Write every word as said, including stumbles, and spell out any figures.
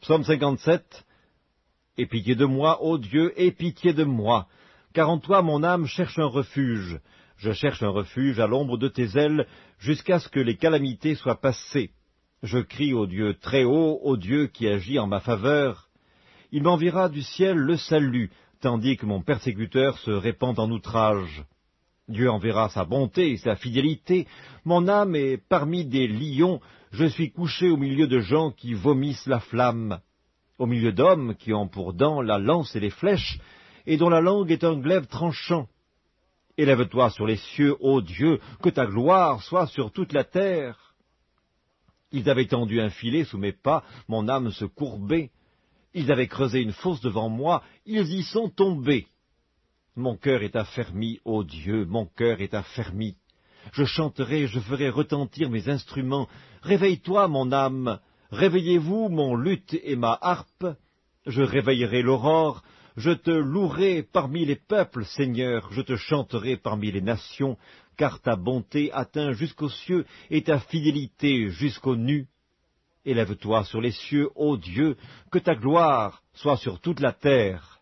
Psaume cinquante-sept. Aie pitié de moi, ô Dieu, aie pitié de moi, car en toi mon âme cherche un refuge. Je cherche un refuge à l'ombre de tes ailes, jusqu'à ce que les calamités soient passées. Je crie au Dieu très haut, au Dieu qui agit en ma faveur. Il m'enverra du ciel le salut, tandis que mon persécuteur se répand en outrage. Dieu enverra sa bonté et sa fidélité. Mon âme est parmi des lions, je suis couché au milieu de gens qui vomissent la flamme, au milieu d'hommes qui ont pour dents la lance et les flèches, et dont la langue est un glaive tranchant. Élève-toi sur les cieux, ô Dieu, que ta gloire soit sur toute la terre. Ils avaient tendu un filet sous mes pas, mon âme se courbait. Ils avaient creusé une fosse devant moi, ils y sont tombés. Mon cœur est affermi, ô Dieu, mon cœur est affermi. Je chanterai, je ferai retentir mes instruments. Réveille-toi, mon âme, réveillez-vous, mon luth et ma harpe. Je réveillerai l'aurore, je te louerai parmi les peuples, Seigneur, je te chanterai parmi les nations, car ta bonté atteint jusqu'aux cieux et ta fidélité jusqu'aux nues. Élève-toi sur les cieux, ô Dieu, que ta gloire soit sur toute la terre.